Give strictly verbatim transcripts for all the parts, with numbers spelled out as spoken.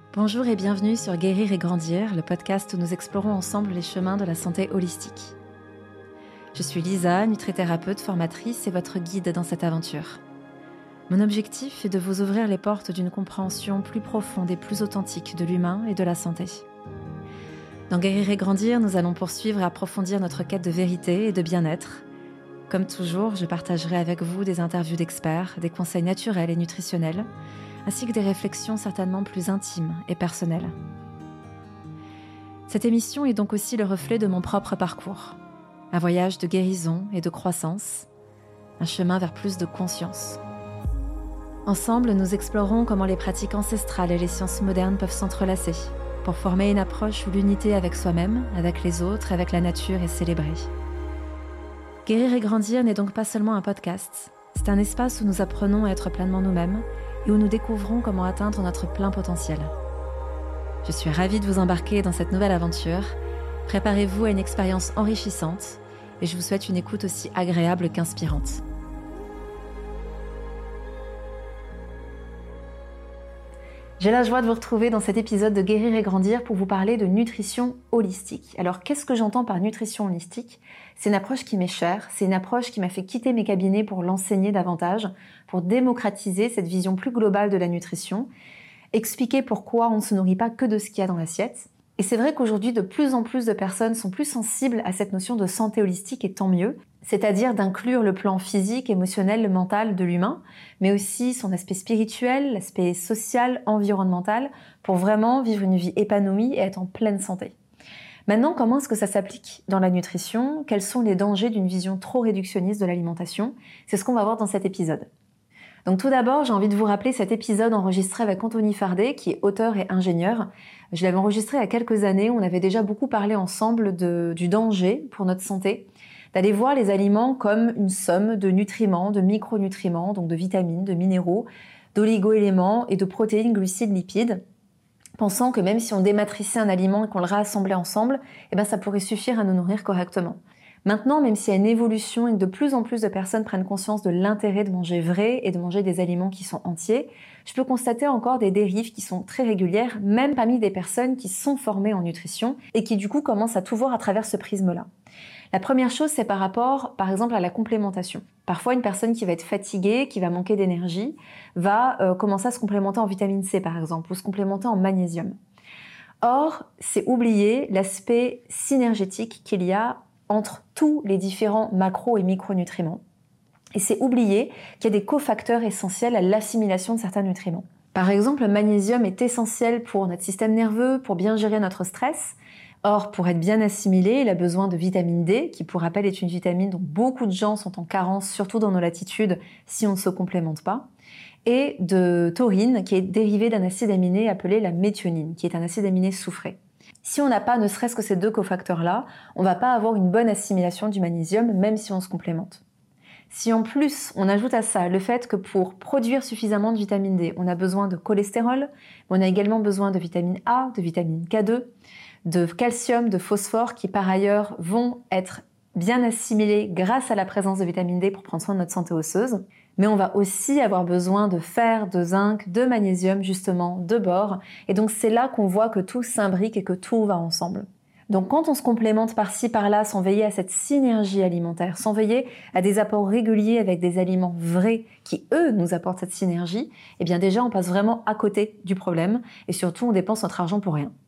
Bonjour et bienvenue sur Guérir et Grandir, le podcast où nous explorons ensemble les chemins de la santé holistique. Je suis Lisa, nutrithérapeute, formatrice et votre guide dans cette aventure. Mon objectif est de vous ouvrir les portes d'une compréhension plus profonde et plus authentique de l'humain et de la santé. Dans Guérir et Grandir, nous allons poursuivre et approfondir notre quête de vérité et de bien-être. Comme toujours, je partagerai avec vous des interviews d'experts, des conseils naturels et nutritionnels, ainsi que des réflexions certainement plus intimes et personnelles. Cette émission est donc aussi le reflet de mon propre parcours. Un voyage de guérison et de croissance, un chemin vers plus de conscience. Ensemble, nous explorons comment les pratiques ancestrales et les sciences modernes peuvent s'entrelacer pour former une approche où l'unité avec soi-même, avec les autres, avec la nature est célébrée. Guérir et Grandir n'est donc pas seulement un podcast, c'est un espace où nous apprenons à être pleinement nous-mêmes et où nous découvrons comment atteindre notre plein potentiel. Je suis ravie de vous embarquer dans cette nouvelle aventure. Préparez-vous à une expérience enrichissante et je vous souhaite une écoute aussi agréable qu'inspirante. J'ai la joie de vous retrouver dans cet épisode de Guérir et Grandir pour vous parler de nutrition holistique. Alors, qu'est-ce que j'entends par nutrition holistique ? C'est une approche qui m'est chère, c'est une approche qui m'a fait quitter mes cabinets pour l'enseigner davantage, pour démocratiser cette vision plus globale de la nutrition, expliquer pourquoi on ne se nourrit pas que de ce qu'il y a dans l'assiette. Et c'est vrai qu'aujourd'hui, de plus en plus de personnes sont plus sensibles à cette notion de santé holistique, et tant mieux, c'est-à-dire d'inclure le plan physique, émotionnel, mental de l'humain, mais aussi son aspect spirituel, l'aspect social, environnemental, pour vraiment vivre une vie épanouie et être en pleine santé. Maintenant, comment est-ce que ça s'applique dans la nutrition ? Quels sont les dangers d'une vision trop réductionniste de l'alimentation ? C'est ce qu'on va voir dans cet épisode. Donc tout d'abord, j'ai envie de vous rappeler cet épisode enregistré avec Anthony Fardet, qui est auteur et ingénieur. Je l'avais enregistré il y a quelques années, on avait déjà beaucoup parlé ensemble de, du danger pour notre santé, d'aller voir les aliments comme une somme de nutriments, de micronutriments, donc de vitamines, de minéraux, d'oligo-éléments et de protéines, glucides, lipides, pensant que même si on dématrissait un aliment et qu'on le rassemblait ensemble, eh ben ça pourrait suffire à nous nourrir correctement. Maintenant, même s'il y a une évolution et que de plus en plus de personnes prennent conscience de l'intérêt de manger vrai et de manger des aliments qui sont entiers, je peux constater encore des dérives qui sont très régulières, même parmi des personnes qui sont formées en nutrition et qui du coup commencent à tout voir à travers ce prisme-là. La première chose, c'est par rapport, par exemple, à la complémentation. Parfois, une personne qui va être fatiguée, qui va manquer d'énergie, va euh, commencer à se complémenter en vitamine C, par exemple, ou se complémenter en magnésium. Or, c'est oublier l'aspect synergétique qu'il y a entre tous les différents macro- et micronutriments. Et c'est oublier qu'il y a des cofacteurs essentiels à l'assimilation de certains nutriments. Par exemple, le magnésium est essentiel pour notre système nerveux, pour bien gérer notre stress. Or, pour être bien assimilé, il a besoin de vitamine D, qui pour rappel est une vitamine dont beaucoup de gens sont en carence, surtout dans nos latitudes, si on ne se complémente pas, et de taurine, qui est dérivé d'un acide aminé appelé la méthionine, qui est un acide aminé soufré. Si on n'a pas ne serait-ce que ces deux cofacteurs-là, on ne va pas avoir une bonne assimilation du magnésium, même si on se complémente. Si en plus, on ajoute à ça le fait que pour produire suffisamment de vitamine D, on a besoin de cholestérol, mais on a également besoin de vitamine A, de vitamine K deux, de calcium, de phosphore, qui par ailleurs vont être bien assimilés grâce à la présence de vitamine D pour prendre soin de notre santé osseuse. Mais on va aussi avoir besoin de fer, de zinc, de magnésium justement, de bore. Et donc c'est là qu'on voit que tout s'imbrique et que tout va ensemble. Donc quand on se complémente par-ci par-là sans veiller à cette synergie alimentaire, sans veiller à des apports réguliers avec des aliments vrais qui eux nous apportent cette synergie, eh bien déjà on passe vraiment à côté du problème et surtout on dépense notre argent pour rien.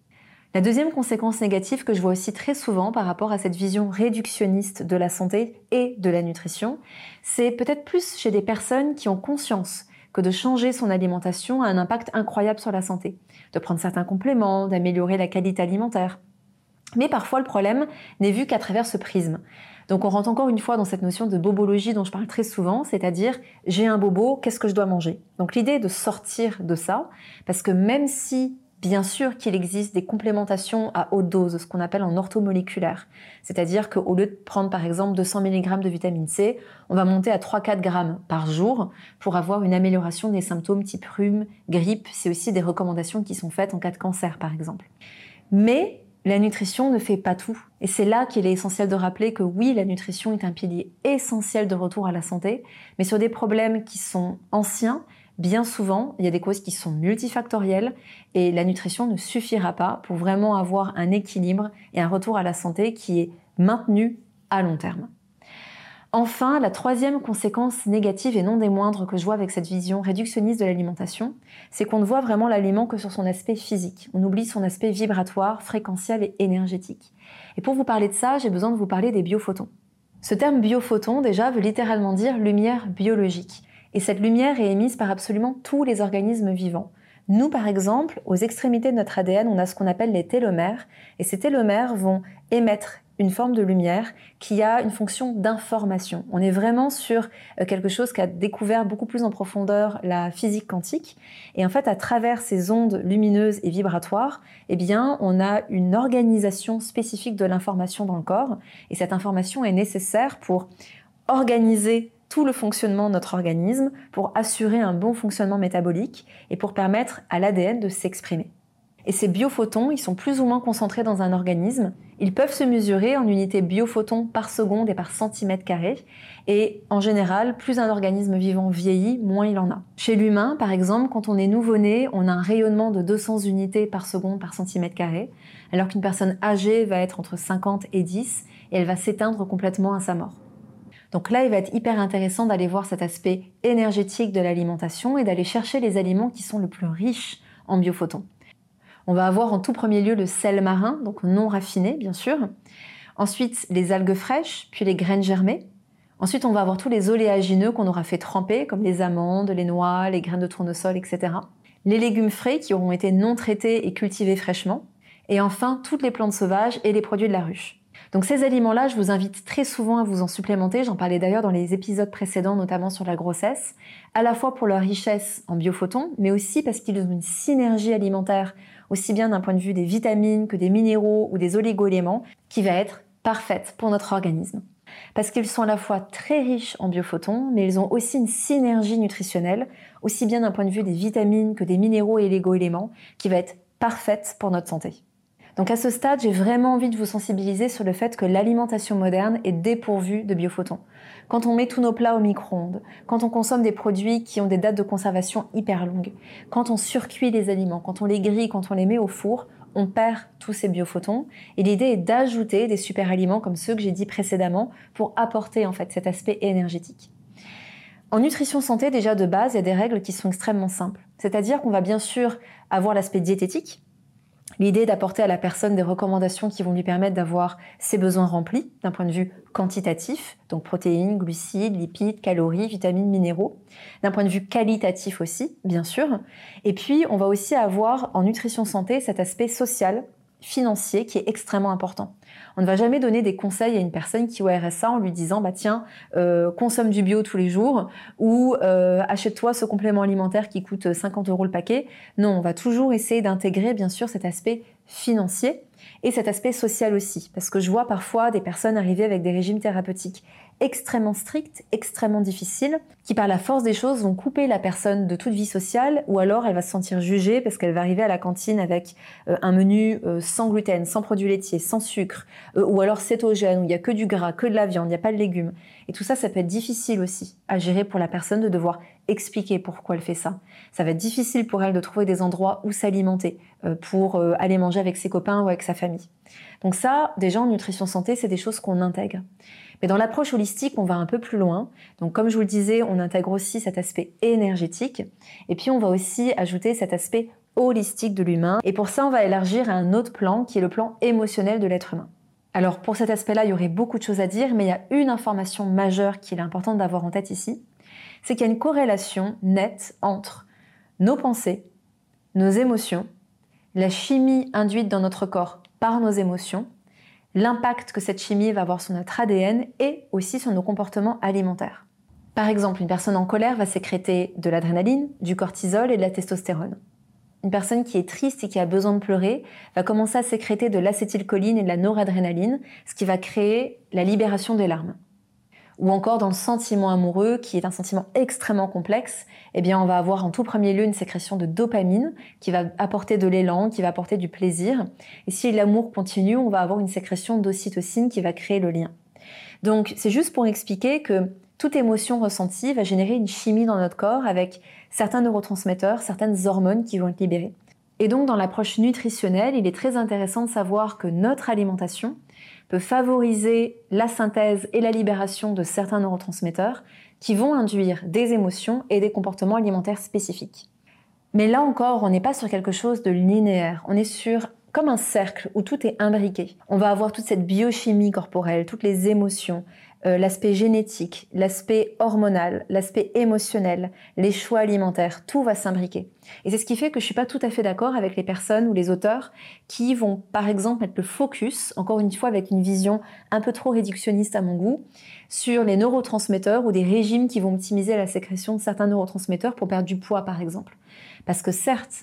La deuxième conséquence négative que je vois aussi très souvent par rapport à cette vision réductionniste de la santé et de la nutrition, c'est peut-être plus chez des personnes qui ont conscience que de changer son alimentation a un impact incroyable sur la santé, de prendre certains compléments, d'améliorer la qualité alimentaire. Mais parfois le problème n'est vu qu'à travers ce prisme. Donc on rentre encore une fois dans cette notion de bobologie dont je parle très souvent, c'est-à-dire j'ai un bobo, qu'est-ce que je dois manger ? Donc l'idée est de sortir de ça, parce que même si bien sûr qu'il existe des complémentations à haute dose, ce qu'on appelle en orthomoléculaire. C'est-à-dire qu'au lieu de prendre par exemple deux cents milligrammes de vitamine C, on va monter à trois à quatre grammes par jour pour avoir une amélioration des symptômes type rhume, grippe. C'est aussi des recommandations qui sont faites en cas de cancer par exemple. Mais la nutrition ne fait pas tout. Et c'est là qu'il est essentiel de rappeler que oui, la nutrition est un pilier essentiel de retour à la santé, mais sur des problèmes qui sont anciens, Bien souvent, il y a des causes qui sont multifactorielles et la nutrition ne suffira pas pour vraiment avoir un équilibre et un retour à la santé qui est maintenu à long terme. Enfin, la troisième conséquence négative et non des moindres que je vois avec cette vision réductionniste de l'alimentation, c'est qu'on ne voit vraiment l'aliment que sur son aspect physique. On oublie son aspect vibratoire, fréquentiel et énergétique. Et pour vous parler de ça, j'ai besoin de vous parler des biophotons. Ce terme biophotons, déjà, veut littéralement dire lumière biologique. Et cette lumière est émise par absolument tous les organismes vivants. Nous, par exemple, aux extrémités de notre A D N, on a ce qu'on appelle les télomères. Et ces télomères vont émettre une forme de lumière qui a une fonction d'information. On est vraiment sur quelque chose qu'a découvert beaucoup plus en profondeur la physique quantique. Et en fait, à travers ces ondes lumineuses et vibratoires, eh bien, on a une organisation spécifique de l'information dans le corps. Et cette information est nécessaire pour organiser tout le fonctionnement de notre organisme, pour assurer un bon fonctionnement métabolique et pour permettre à l'A D N de s'exprimer. Et ces biophotons, ils sont plus ou moins concentrés dans un organisme. Ils peuvent se mesurer en unités biophotons par seconde et par centimètre carré. Et en général, plus un organisme vivant vieillit, moins il en a. Chez l'humain, par exemple, quand on est nouveau-né, on a un rayonnement de deux cents unités par seconde par centimètre carré, alors qu'une personne âgée va être entre cinquante et dix et elle va s'éteindre complètement à sa mort. Donc là, il va être hyper intéressant d'aller voir cet aspect énergétique de l'alimentation et d'aller chercher les aliments qui sont le plus riches en biophotons. On va avoir en tout premier lieu le sel marin, donc non raffiné bien sûr. Ensuite, les algues fraîches, puis les graines germées. Ensuite, on va avoir tous les oléagineux qu'on aura fait tremper, comme les amandes, les noix, les graines de tournesol, et cetera. Les légumes frais qui auront été non traités et cultivés fraîchement. Et enfin, toutes les plantes sauvages et les produits de la ruche. Donc ces aliments-là, je vous invite très souvent à vous en supplémenter. J'en parlais d'ailleurs dans les épisodes précédents, notamment sur la grossesse, à la fois pour leur richesse en biophotons, mais aussi parce qu'ils ont une synergie alimentaire, aussi bien d'un point de vue des vitamines que des minéraux ou des oligo-éléments, qui va être parfaite pour notre organisme. Parce qu'ils sont à la fois très riches en biophotons, mais ils ont aussi une synergie nutritionnelle, aussi bien d'un point de vue des vitamines que des minéraux et oligo-éléments, qui va être parfaite pour notre santé. Donc à ce stade, j'ai vraiment envie de vous sensibiliser sur le fait que l'alimentation moderne est dépourvue de biophotons. Quand on met tous nos plats au micro-ondes, quand on consomme des produits qui ont des dates de conservation hyper longues, quand on surcuit les aliments, quand on les grille, quand on les met au four, on perd tous ces biophotons. Et l'idée est d'ajouter des super aliments comme ceux que j'ai dit précédemment pour apporter en fait cet aspect énergétique. En nutrition santé, déjà de base, il y a des règles qui sont extrêmement simples. C'est-à-dire qu'on va bien sûr avoir l'aspect diététique. L'idée est d'apporter à la personne des recommandations qui vont lui permettre d'avoir ses besoins remplis d'un point de vue quantitatif, donc protéines, glucides, lipides, calories, vitamines, minéraux. D'un point de vue qualitatif aussi, bien sûr. Et puis, on va aussi avoir en nutrition santé cet aspect social, financier qui est extrêmement important. On ne va jamais donner des conseils à une personne qui est au R S A en lui disant bah tiens, euh, consomme du bio tous les jours ou euh, achète-toi ce complément alimentaire qui coûte cinquante euros le paquet. Non, on va toujours essayer d'intégrer bien sûr cet aspect financier et cet aspect social aussi. Parce que je vois parfois des personnes arriver avec des régimes thérapeutiques extrêmement stricts, extrêmement difficiles, qui par la force des choses vont couper la personne de toute vie sociale, ou alors elle va se sentir jugée parce qu'elle va arriver à la cantine avec euh, un menu euh, sans gluten, sans produits laitiers, sans sucre, euh, ou alors cétogène, où il n'y a que du gras, que de la viande, il n'y a pas de légumes. Et tout ça, ça peut être difficile aussi à gérer pour la personne de devoir expliquer pourquoi elle fait ça. Ça va être difficile pour elle de trouver des endroits où s'alimenter euh, pour euh, aller manger avec ses copains ou avec sa famille. Donc ça, déjà en nutrition santé, c'est des choses qu'on intègre. Mais dans l'approche holistique, on va un peu plus loin. Donc comme je vous le disais, on intègre aussi cet aspect énergétique. Et puis on va aussi ajouter cet aspect holistique de l'humain. Et pour ça, on va élargir à un autre plan qui est le plan émotionnel de l'être humain. Alors pour cet aspect-là, il y aurait beaucoup de choses à dire, mais il y a une information majeure qu'il est important d'avoir en tête ici. C'est qu'il y a une corrélation nette entre nos pensées, nos émotions, la chimie induite dans notre corps par nos émotions, l'impact que cette chimie va avoir sur notre A D N et aussi sur nos comportements alimentaires. Par exemple, une personne en colère va sécréter de l'adrénaline, du cortisol et de la testostérone. Une personne qui est triste et qui a besoin de pleurer va commencer à sécréter de l'acétylcholine et de la noradrénaline, ce qui va créer la libération des larmes. Ou encore dans le sentiment amoureux, qui est un sentiment extrêmement complexe, eh bien on va avoir en tout premier lieu une sécrétion de dopamine qui va apporter de l'élan, qui va apporter du plaisir. Et si l'amour continue, on va avoir une sécrétion d'ocytocine qui va créer le lien. Donc c'est juste pour expliquer que toute émotion ressentie va générer une chimie dans notre corps avec certains neurotransmetteurs, certaines hormones qui vont être libérées. Et donc dans l'approche nutritionnelle, il est très intéressant de savoir que notre alimentation peut favoriser la synthèse et la libération de certains neurotransmetteurs qui vont induire des émotions et des comportements alimentaires spécifiques. Mais là encore, on n'est pas sur quelque chose de linéaire, on est sur comme un cercle où tout est imbriqué. On va avoir toute cette biochimie corporelle, toutes les émotions, euh, l'aspect génétique, l'aspect hormonal, l'aspect émotionnel, les choix alimentaires, tout va s'imbriquer. Et c'est ce qui fait que je suis pas tout à fait d'accord avec les personnes ou les auteurs qui vont par exemple mettre le focus, encore une fois avec une vision un peu trop réductionniste à mon goût, sur les neurotransmetteurs ou des régimes qui vont optimiser la sécrétion de certains neurotransmetteurs pour perdre du poids par exemple. Parce que certes,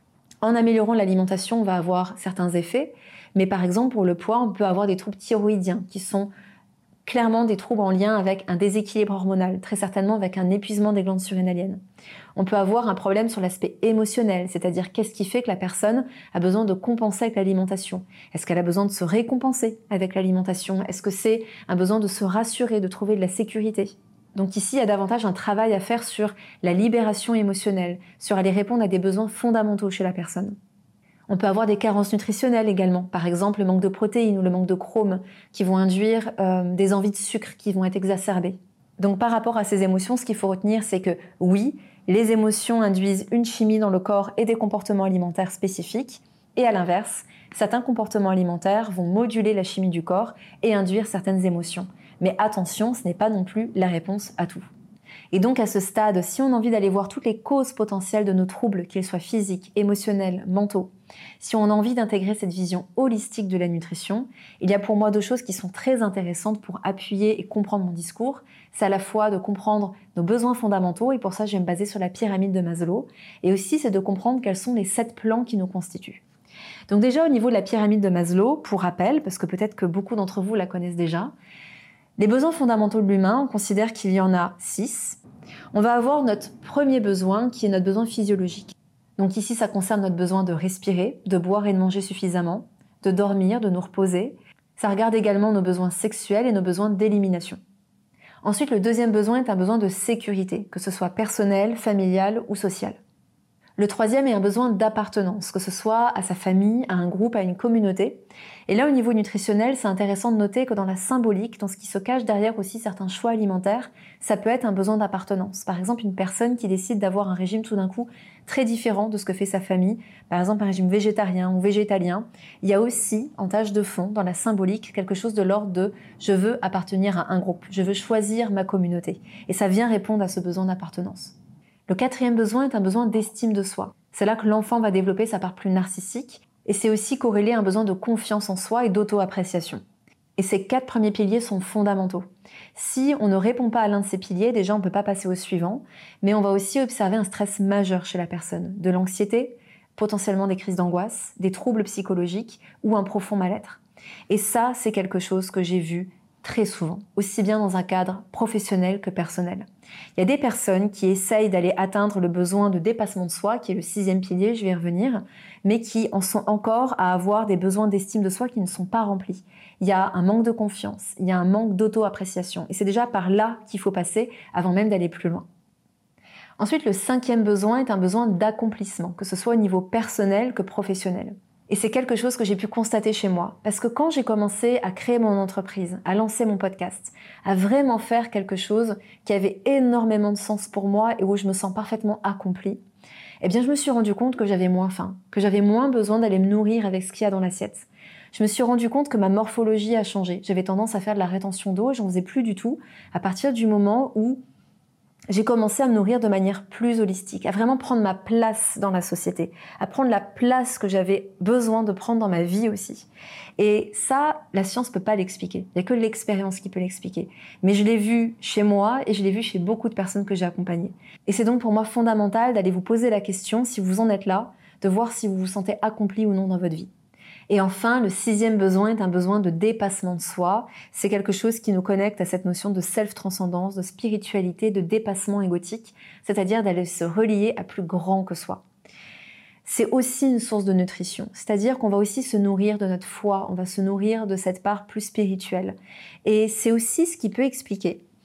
en améliorant l'alimentation, on va avoir certains effets, mais par exemple pour le poids, on peut avoir des troubles thyroïdiens qui sont clairement des troubles en lien avec un déséquilibre hormonal, très certainement avec un épuisement des glandes surrénaliennes. On peut avoir un problème sur l'aspect émotionnel, c'est-à-dire qu'est-ce qui fait que la personne a besoin de compenser avec l'alimentation? Est-ce qu'elle a besoin de se récompenser avec l'alimentation? Est-ce que c'est un besoin de se rassurer, de trouver de la sécurité? Donc ici, il y a davantage un travail à faire sur la libération émotionnelle, sur aller répondre à des besoins fondamentaux chez la personne. On peut avoir des carences nutritionnelles également, par exemple le manque de protéines ou le manque de chrome, qui vont induire euh, des envies de sucre qui vont être exacerbées. Donc par rapport à ces émotions, ce qu'il faut retenir, c'est que oui, les émotions induisent une chimie dans le corps et des comportements alimentaires spécifiques, et à l'inverse, certains comportements alimentaires vont moduler la chimie du corps et induire certaines émotions. Mais attention, ce n'est pas non plus la réponse à tout. Et donc à ce stade, si on a envie d'aller voir toutes les causes potentielles de nos troubles, qu'ils soient physiques, émotionnels, mentaux, si on a envie d'intégrer cette vision holistique de la nutrition, il y a pour moi deux choses qui sont très intéressantes pour appuyer et comprendre mon discours. C'est à la fois de comprendre nos besoins fondamentaux, et pour ça je vais me baser sur la pyramide de Maslow, et aussi c'est de comprendre quels sont les sept plans qui nous constituent. Donc déjà au niveau de la pyramide de Maslow, pour rappel, parce que peut-être que beaucoup d'entre vous la connaissent déjà, les besoins fondamentaux de l'humain, on considère qu'il y en a six. On va avoir notre premier besoin qui est notre besoin physiologique. Donc ici, ça concerne notre besoin de respirer, de boire et de manger suffisamment, de dormir, de nous reposer. Ça regarde également nos besoins sexuels et nos besoins d'élimination. Ensuite, le deuxième besoin est un besoin de sécurité, que ce soit personnel, familial ou social. Le troisième est un besoin d'appartenance, que ce soit à sa famille, à un groupe, à une communauté. Et là, au niveau nutritionnel, c'est intéressant de noter que dans la symbolique, dans ce qui se cache derrière aussi certains choix alimentaires, ça peut être un besoin d'appartenance. Par exemple, une personne qui décide d'avoir un régime tout d'un coup très différent de ce que fait sa famille, par exemple un régime végétarien ou végétalien, il y a aussi, en tâche de fond, dans la symbolique, quelque chose de l'ordre de « je veux appartenir à un groupe, je veux choisir ma communauté ». Et ça vient répondre à ce besoin d'appartenance. Le quatrième besoin est un besoin d'estime de soi. C'est là que l'enfant va développer sa part plus narcissique, et c'est aussi corrélé à un besoin de confiance en soi et d'auto-appréciation. Et ces quatre premiers piliers sont fondamentaux. Si on ne répond pas à l'un de ces piliers, déjà on ne peut pas passer au suivant, mais on va aussi observer un stress majeur chez la personne, de l'anxiété, potentiellement des crises d'angoisse, des troubles psychologiques ou un profond mal-être. Et ça, c'est quelque chose que j'ai vu très souvent, aussi bien dans un cadre professionnel que personnel. Il y a des personnes qui essayent d'aller atteindre le besoin de dépassement de soi, qui est le sixième pilier, je vais y revenir, mais qui en sont encore à avoir des besoins d'estime de soi qui ne sont pas remplis. Il y a un manque de confiance, il y a un manque d'auto-appréciation, et c'est déjà par là qu'il faut passer avant même d'aller plus loin. Ensuite, le cinquième besoin est un besoin d'accomplissement, que ce soit au niveau personnel que professionnel. Et c'est quelque chose que j'ai pu constater chez moi. Parce que quand j'ai commencé à créer mon entreprise, à lancer mon podcast, à vraiment faire quelque chose qui avait énormément de sens pour moi et où je me sens parfaitement accomplie, eh bien je me suis rendu compte que j'avais moins faim, que j'avais moins besoin d'aller me nourrir avec ce qu'il y a dans l'assiette. Je me suis rendu compte que ma morphologie a changé. J'avais tendance à faire de la rétention d'eau et j'en faisais plus du tout à partir du moment où j'ai commencé à me nourrir de manière plus holistique, à vraiment prendre ma place dans la société, à prendre la place que j'avais besoin de prendre dans ma vie aussi. Et ça, la science ne peut pas l'expliquer. Il n'y a que l'expérience qui peut l'expliquer. Mais je l'ai vu chez moi et je l'ai vu chez beaucoup de personnes que j'ai accompagnées. Et c'est donc pour moi fondamental d'aller vous poser la question, si vous en êtes là, de voir si vous vous sentez accompli ou non dans votre vie. Et enfin, le sixième besoin est un besoin de dépassement de soi. C'est quelque chose qui nous connecte à cette notion de self-transcendance, de spiritualité, de dépassement égotique, c'est-à-dire d'aller se relier à plus grand que soi. C'est aussi une source de nutrition, c'est-à-dire qu'on va aussi se nourrir de notre foi, on va se nourrir de cette part plus spirituelle. Et c'est aussi ce qui peut expliquer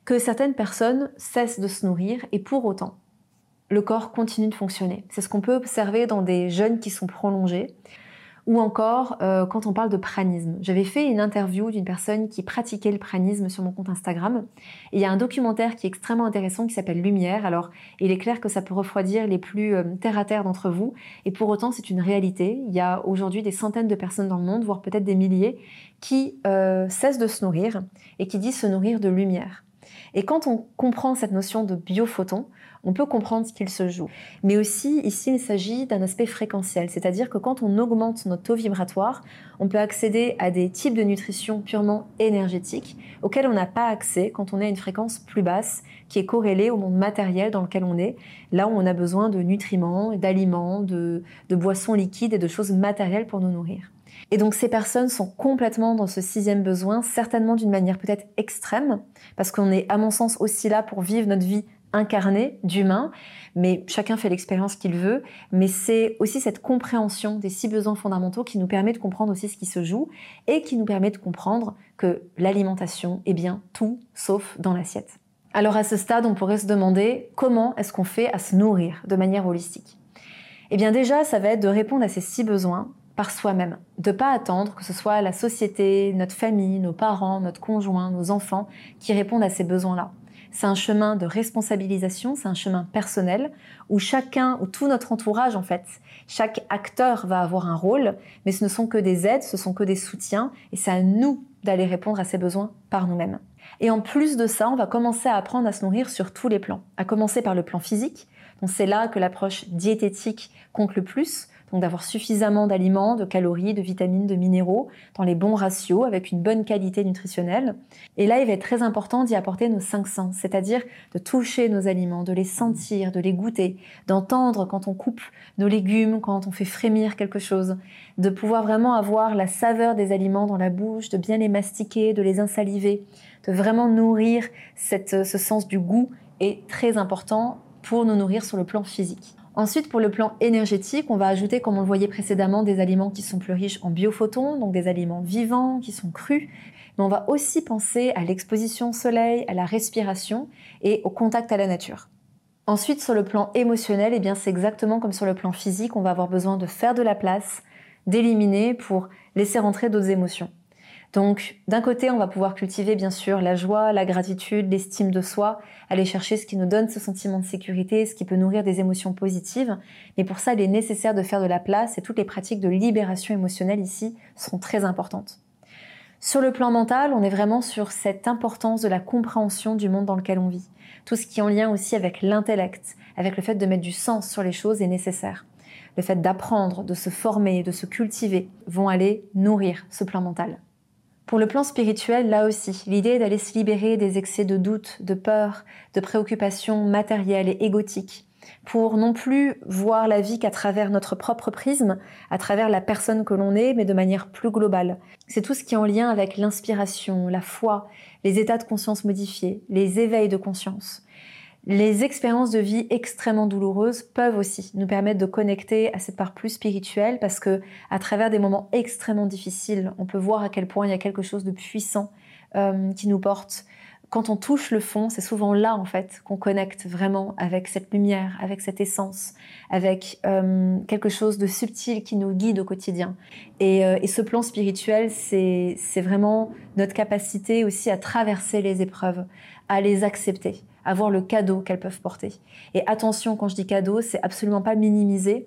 que certaines personnes cessent de se nourrir et pour autant, le corps continue de fonctionner. C'est ce qu'on peut observer dans des jeûnes qui sont prolongés ou encore euh, quand on parle de pranisme. J'avais fait une interview d'une personne qui pratiquait le pranisme sur mon compte Instagram et il y a un documentaire qui est extrêmement intéressant qui s'appelle Lumière. Alors, il est clair que ça peut refroidir les plus euh, terre-à-terre d'entre vous et pour autant, c'est une réalité. Il y a aujourd'hui des centaines de personnes dans le monde, voire peut-être des milliers, qui euh, cessent de se nourrir et qui disent se nourrir de lumière. Et quand on comprend cette notion de biophotons, on peut comprendre ce qu'il se joue. Mais aussi, ici, il s'agit d'un aspect fréquentiel, c'est-à-dire que quand on augmente notre taux vibratoire, on peut accéder à des types de nutrition purement énergétiques auxquels on n'a pas accès quand on est à une fréquence plus basse, qui est corrélée au monde matériel dans lequel on est, là où on a besoin de nutriments, d'aliments, de, de boissons liquides et de choses matérielles pour nous nourrir. Et donc ces personnes sont complètement dans ce sixième besoin, certainement d'une manière peut-être extrême, parce qu'on est à mon sens aussi là pour vivre notre vie incarnée d'humain, mais chacun fait l'expérience qu'il veut, mais c'est aussi cette compréhension des six besoins fondamentaux qui nous permet de comprendre aussi ce qui se joue et qui nous permet de comprendre que l'alimentation est bien tout sauf dans l'assiette. Alors à ce stade, on pourrait se demander comment est-ce qu'on fait à se nourrir de manière holistique ? Eh bien déjà, ça va être de répondre à ces six besoins par soi-même, de ne pas attendre que ce soit la société, notre famille, nos parents, notre conjoint, nos enfants qui répondent à ces besoins-là. C'est un chemin de responsabilisation, c'est un chemin personnel où chacun, ou tout notre entourage en fait, chaque acteur va avoir un rôle, mais ce ne sont que des aides, ce sont que des soutiens et c'est à nous d'aller répondre à ces besoins par nous-mêmes. Et en plus de ça, on va commencer à apprendre à se nourrir sur tous les plans, à commencer par le plan physique. Donc c'est là que l'approche diététique compte le plus, donc d'avoir suffisamment d'aliments, de calories, de vitamines, de minéraux, dans les bons ratios, avec une bonne qualité nutritionnelle. Et là, il va être très important d'y apporter nos cinq sens, c'est-à-dire de toucher nos aliments, de les sentir, de les goûter, d'entendre quand on coupe nos légumes, quand on fait frémir quelque chose, de pouvoir vraiment avoir la saveur des aliments dans la bouche, de bien les mastiquer, de les insaliver, de vraiment nourrir cette, ce sens du goût est très important pour nous nourrir sur le plan physique. Ensuite, pour le plan énergétique, on va ajouter, comme on le voyait précédemment, des aliments qui sont plus riches en biophotons, donc des aliments vivants, qui sont crus. Mais on va aussi penser à l'exposition au soleil, à la respiration et au contact à la nature. Ensuite, sur le plan émotionnel, eh bien, c'est exactement comme sur le plan physique, on va avoir besoin de faire de la place, d'éliminer pour laisser rentrer d'autres émotions. Donc, d'un côté, on va pouvoir cultiver bien sûr la joie, la gratitude, l'estime de soi, aller chercher ce qui nous donne ce sentiment de sécurité, ce qui peut nourrir des émotions positives. Mais pour ça, il est nécessaire de faire de la place et toutes les pratiques de libération émotionnelle ici seront très importantes. Sur le plan mental, on est vraiment sur cette importance de la compréhension du monde dans lequel on vit. Tout ce qui est en lien aussi avec l'intellect, avec le fait de mettre du sens sur les choses est nécessaire. Le fait d'apprendre, de se former, de se cultiver vont aller nourrir ce plan mental. Pour le plan spirituel, là aussi, l'idée est d'aller se libérer des excès de doute, de peur, de préoccupations matérielles et égotiques, pour non plus voir la vie qu'à travers notre propre prisme, à travers la personne que l'on est, mais de manière plus globale. C'est tout ce qui est en lien avec l'inspiration, la foi, les états de conscience modifiés, les éveils de conscience. Les expériences de vie extrêmement douloureuses peuvent aussi nous permettre de connecter à cette part plus spirituelle parce que, à travers des moments extrêmement difficiles, on peut voir à quel point il y a quelque chose de puissant euh, qui nous porte. Quand on touche le fond, c'est souvent là en fait qu'on connecte vraiment avec cette lumière, avec cette essence, avec euh, quelque chose de subtil qui nous guide au quotidien. Et, euh, et ce plan spirituel, c'est, c'est vraiment notre capacité aussi à traverser les épreuves, à les accepter, à voir le cadeau qu'elles peuvent porter. Et attention, quand je dis cadeau, c'est absolument pas minimiser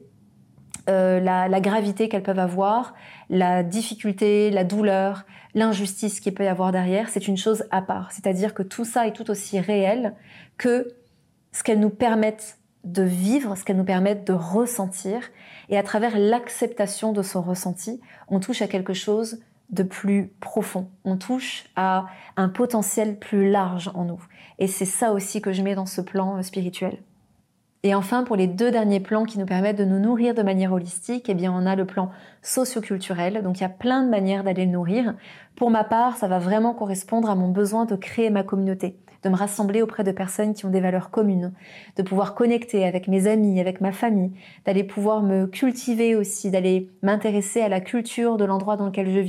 euh, la, la gravité qu'elles peuvent avoir, la difficulté, la douleur, l'injustice qu'il peut y avoir derrière, c'est une chose à part. C'est-à-dire que tout ça est tout aussi réel que ce qu'elles nous permettent de vivre, ce qu'elles nous permettent de ressentir. Et à travers l'acceptation de ce ressenti, on touche à quelque chose de plus profond. On touche à un potentiel plus large en nous. Et c'est ça aussi que je mets dans ce plan spirituel. Et enfin, pour les deux derniers plans qui nous permettent de nous nourrir de manière holistique, eh bien, on a le plan socio-culturel. Donc, il y a plein de manières d'aller le nourrir. Pour ma part, ça va vraiment correspondre à mon besoin de créer ma communauté, de me rassembler auprès de personnes qui ont des valeurs communes, de pouvoir connecter avec mes amis, avec ma famille, d'aller pouvoir me cultiver aussi, d'aller m'intéresser à la culture de l'endroit dans lequel je vis.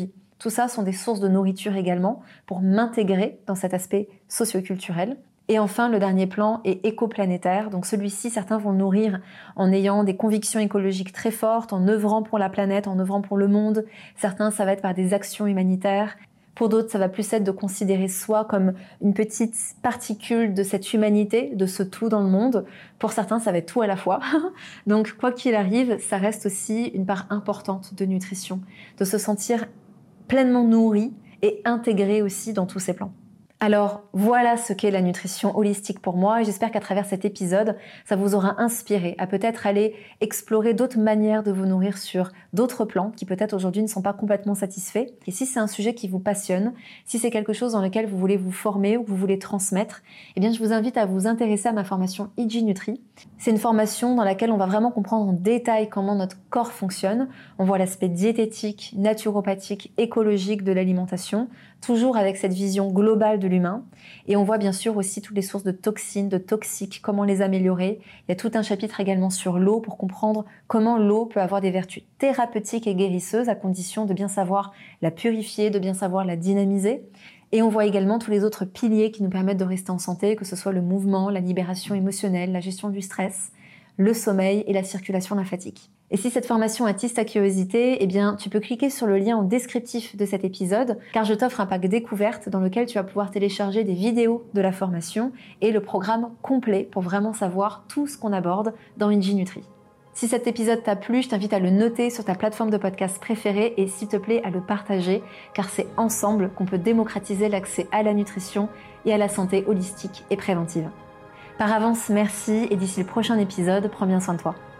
Tout ça sont des sources de nourriture également pour m'intégrer dans cet aspect socio-culturel. Et enfin, le dernier plan est éco-planétaire. Donc celui-ci, certains vont le nourrir en ayant des convictions écologiques très fortes, en œuvrant pour la planète, en œuvrant pour le monde. Certains, ça va être par des actions humanitaires. Pour d'autres, ça va plus être de considérer soi comme une petite particule de cette humanité, de ce tout dans le monde. Pour certains, ça va être tout à la fois. Donc, quoi qu'il arrive, ça reste aussi une part importante de nutrition, de se sentir pleinement nourri et intégré aussi dans tous ces plans. Alors voilà ce qu'est la nutrition holistique pour moi et j'espère qu'à travers cet épisode, ça vous aura inspiré à peut-être aller explorer d'autres manières de vous nourrir sur d'autres plans qui peut-être aujourd'hui ne sont pas complètement satisfaits. Et si c'est un sujet qui vous passionne, si c'est quelque chose dans lequel vous voulez vous former ou que vous voulez transmettre, eh bien je vous invite à vous intéresser à ma formation I G Nutri. C'est une formation dans laquelle on va vraiment comprendre en détail comment notre corps fonctionne. On voit l'aspect diététique, naturopathique, écologique de l'alimentation, toujours avec cette vision globale de l'humain. Et on voit bien sûr aussi toutes les sources de toxines, de toxiques, comment les améliorer. Il y a tout un chapitre également sur l'eau pour comprendre comment l'eau peut avoir des vertus thérapeutiques et guérisseuses à condition de bien savoir la purifier, de bien savoir la dynamiser. Et on voit également tous les autres piliers qui nous permettent de rester en santé, que ce soit le mouvement, la libération émotionnelle, la gestion du stress, le sommeil et la circulation lymphatique. Et si cette formation attise ta curiosité, eh bien, tu peux cliquer sur le lien en descriptif de cet épisode, car je t'offre un pack découverte dans lequel tu vas pouvoir télécharger des vidéos de la formation et le programme complet pour vraiment savoir tout ce qu'on aborde dans I G Nutri. Si cet épisode t'a plu, je t'invite à le noter sur ta plateforme de podcast préférée et s'il te plaît à le partager, car c'est ensemble qu'on peut démocratiser l'accès à la nutrition et à la santé holistique et préventive. Par avance, merci et d'ici le prochain épisode, prends bien soin de toi.